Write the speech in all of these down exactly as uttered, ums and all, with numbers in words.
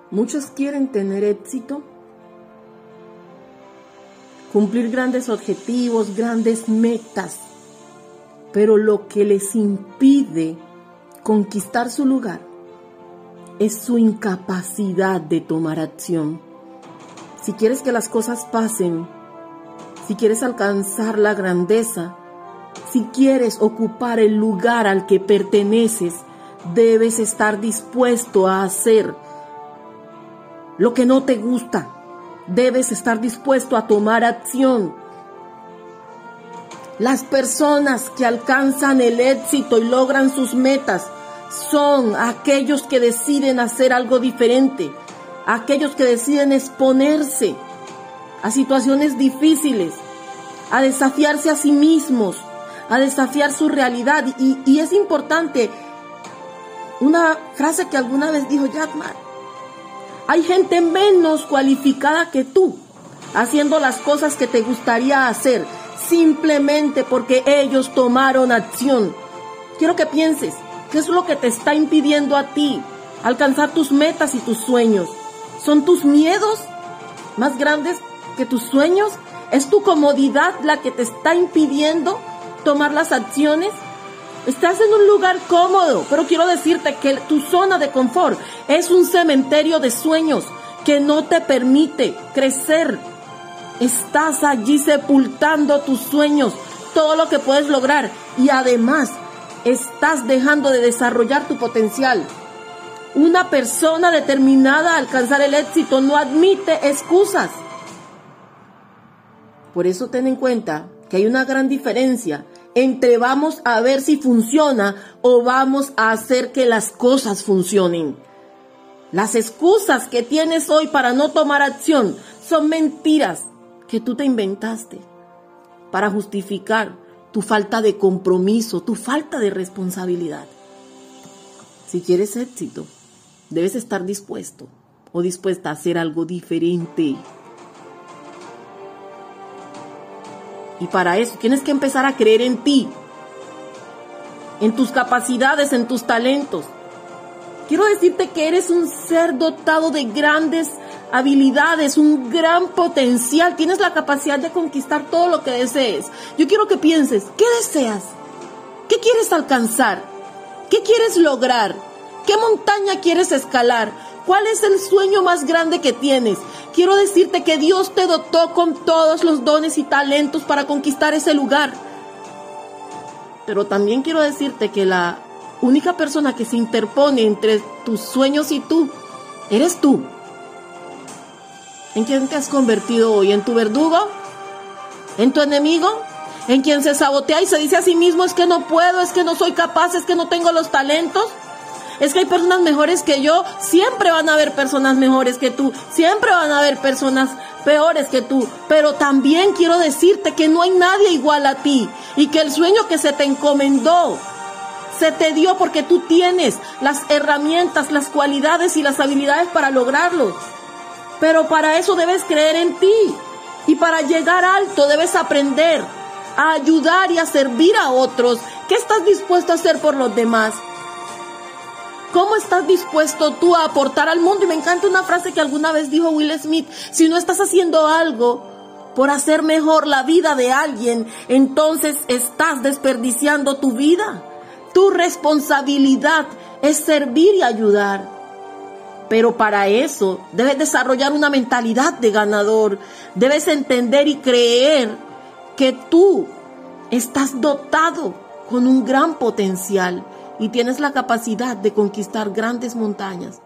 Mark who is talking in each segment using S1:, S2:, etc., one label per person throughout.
S1: Muchos quieren tener éxito, cumplir grandes objetivos, grandes metas, pero lo que les impide conquistar su lugar es su incapacidad de tomar acción. Si quieres que las cosas pasen, si quieres alcanzar la grandeza, si quieres ocupar el lugar al que perteneces, debes estar dispuesto a hacer lo que no te gusta. Debes estar dispuesto a tomar acción. Las personas que alcanzan el éxito y logran sus metas son aquellos que deciden hacer algo diferente, aquellos que deciden exponerse a situaciones difíciles, a desafiarse a sí mismos, a desafiar su realidad. Y, y es importante una frase que alguna vez dijo Jack Ma: hay gente menos cualificada que tú haciendo las cosas que te gustaría hacer, simplemente porque ellos tomaron acción. Quiero que pienses, ¿qué es lo que te está impidiendo a ti alcanzar tus metas y tus sueños? ¿Son tus miedos más grandes que tus sueños? ¿Es tu comodidad la que te está impidiendo tomar las acciones? Estás en un lugar cómodo, pero quiero decirte que tu zona de confort es un cementerio de sueños que no te permite crecer. Estás allí sepultando tus sueños, todo lo que puedes lograr, y además estás dejando de desarrollar tu potencial. Una persona determinada a alcanzar el éxito no admite excusas. Por eso ten en cuenta que hay una gran diferencia entre vamos a ver si funciona o vamos a hacer que las cosas funcionen. Las excusas que tienes hoy para no tomar acción son mentiras que tú te inventaste para justificar tu falta de compromiso, tu falta de responsabilidad. Si quieres éxito, debes estar dispuesto o dispuesta a hacer algo diferente. Y para eso tienes que empezar a creer en ti, en tus capacidades, en tus talentos. Quiero decirte que eres un ser dotado de grandes habilidades, un gran potencial. Tienes la capacidad de conquistar todo lo que desees. Yo quiero que pienses, ¿qué deseas? ¿Qué quieres alcanzar? ¿Qué quieres lograr? ¿Qué montaña quieres escalar? ¿Cuál es el sueño más grande que tienes? Quiero decirte que Dios te dotó con todos los dones y talentos para conquistar ese lugar. Pero también quiero decirte que la única persona que se interpone entre tus sueños y tú, eres tú. ¿En quién te has convertido hoy? ¿En tu verdugo? ¿En tu enemigo? ¿En quien se sabotea y se dice a sí mismo, es que no puedo, es que no soy capaz, es que no tengo los talentos? Es que hay personas mejores que yo. Siempre van a haber personas mejores que tú. Siempre van a haber personas peores que tú. Pero también quiero decirte que no hay nadie igual a ti. Y que el sueño que se te encomendó, se te dio porque tú tienes las herramientas, las cualidades y las habilidades para lograrlo. Pero para eso debes creer en ti. Y para llegar alto debes aprender a ayudar y a servir a otros. ¿Qué estás dispuesto a hacer por los demás? ¿Cómo estás dispuesto tú a aportar al mundo? Y me encanta una frase que alguna vez dijo Will Smith: si no estás haciendo algo por hacer mejor la vida de alguien, entonces estás desperdiciando tu vida. Tu responsabilidad es servir y ayudar. Pero para eso debes desarrollar una mentalidad de ganador. Debes entender y creer que tú estás dotado con un gran potencial y tienes la capacidad de conquistar grandes montañas.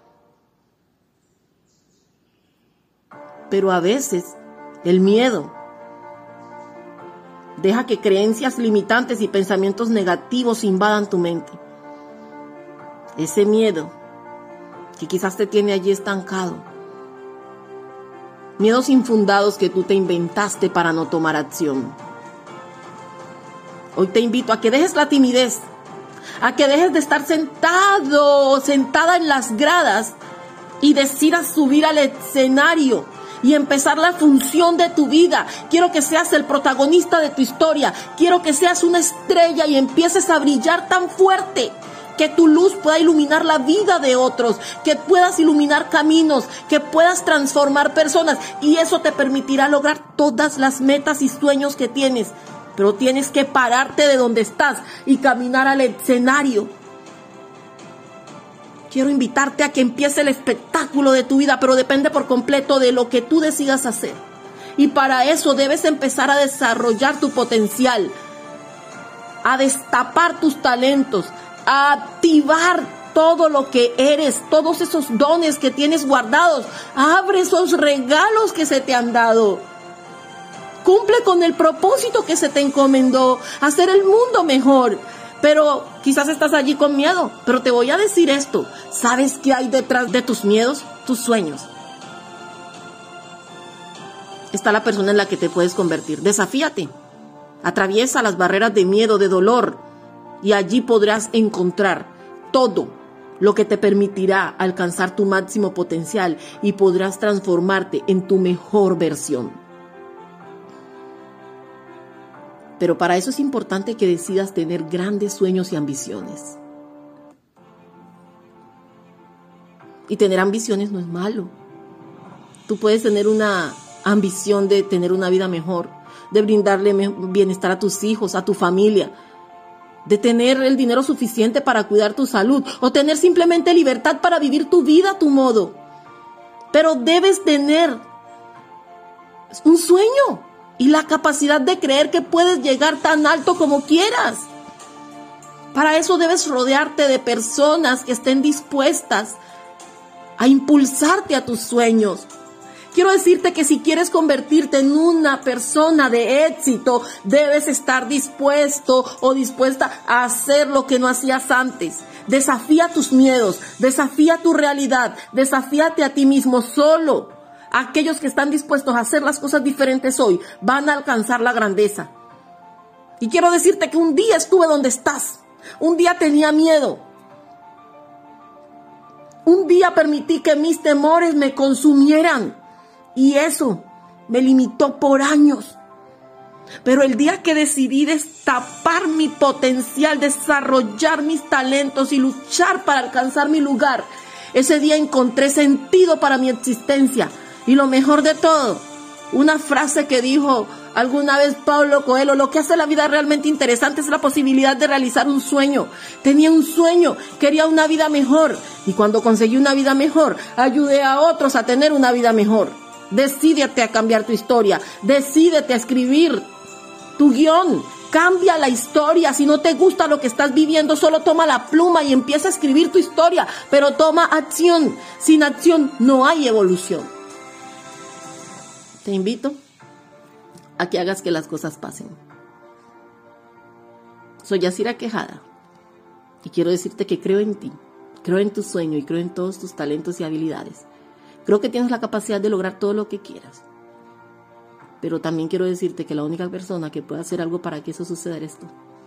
S1: Pero a veces el miedo deja que creencias limitantes y pensamientos negativos invadan tu mente. Ese miedo que quizás te tiene allí estancado. Miedos infundados que tú te inventaste para no tomar acción. Hoy te invito a que dejes la timidez, a que dejes de estar sentado o sentada en las gradas y decidas subir al escenario y empezar la función de tu vida. Quiero que seas el protagonista de tu historia. Quiero que seas una estrella y empieces a brillar tan fuerte que tu luz pueda iluminar la vida de otros, que puedas iluminar caminos, que puedas transformar personas, y eso te permitirá lograr todas las metas y sueños que tienes. Pero tienes que pararte de donde estás y caminar al escenario. Quiero invitarte a que empiece el espectáculo de tu vida, pero depende por completo de lo que tú decidas hacer. Y para eso debes empezar a desarrollar tu potencial, a destapar tus talentos, a activar todo lo que eres, todos esos dones que tienes guardados. Abre esos regalos que se te han dado. Cumple con el propósito que se te encomendó, hacer el mundo mejor. Pero quizás estás allí con miedo, pero te voy a decir esto. ¿Sabes qué hay detrás de tus miedos? Tus sueños. Está la persona en la que te puedes convertir. Desafíate. Atraviesa las barreras de miedo, de dolor, y allí podrás encontrar todo lo que te permitirá alcanzar tu máximo potencial y podrás transformarte en tu mejor versión. Pero para eso es importante que decidas tener grandes sueños y ambiciones. Y tener ambiciones no es malo. Tú puedes tener una ambición de tener una vida mejor, de brindarle bienestar a tus hijos, a tu familia, de tener el dinero suficiente para cuidar tu salud, o tener simplemente libertad para vivir tu vida a tu modo. Pero debes tener un sueño y la capacidad de creer que puedes llegar tan alto como quieras. Para eso debes rodearte de personas que estén dispuestas a impulsarte a tus sueños. Quiero decirte que si quieres convertirte en una persona de éxito, debes estar dispuesto o dispuesta a hacer lo que no hacías antes. Desafía tus miedos, desafía tu realidad, desafíate a ti mismo solo. Aquellos que están dispuestos a hacer las cosas diferentes hoy van a alcanzar la grandeza. Y quiero decirte que un día estuve donde estás. Un día tenía miedo. Un día permití que mis temores me consumieran. Y eso me limitó por años. Pero el día que decidí destapar mi potencial, desarrollar mis talentos y luchar para alcanzar mi lugar, ese día encontré sentido para mi existencia. Y lo mejor de todo, una frase que dijo alguna vez Paulo Coelho: lo que hace la vida realmente interesante es la posibilidad de realizar un sueño. Tenía un sueño, quería una vida mejor. Y cuando conseguí una vida mejor, ayudé a otros a tener una vida mejor. Decídete a cambiar tu historia, decídete a escribir tu guión. Cambia la historia. Si no te gusta lo que estás viviendo, solo toma la pluma y empieza a escribir tu historia. Pero toma acción. Sin acción no hay evolución. Te invito a que hagas que las cosas pasen. Soy Yacira Quejada y quiero decirte que creo en ti, creo en tu sueño y creo en todos tus talentos y habilidades. Creo que tienes la capacidad de lograr todo lo que quieras. Pero también quiero decirte que la única persona que puede hacer algo para que eso suceda eres tú.